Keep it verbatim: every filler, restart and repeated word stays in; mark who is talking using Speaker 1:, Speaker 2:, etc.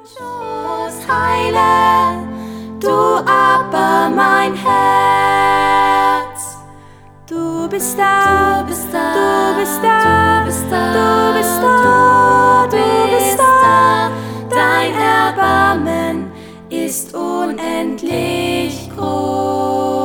Speaker 1: Schoß heile, du aber mein Herz. Du bist da, du bist da, du bist da, du bist da, du bist da, du bist da. Dein Erbarmen ist unendlich groß.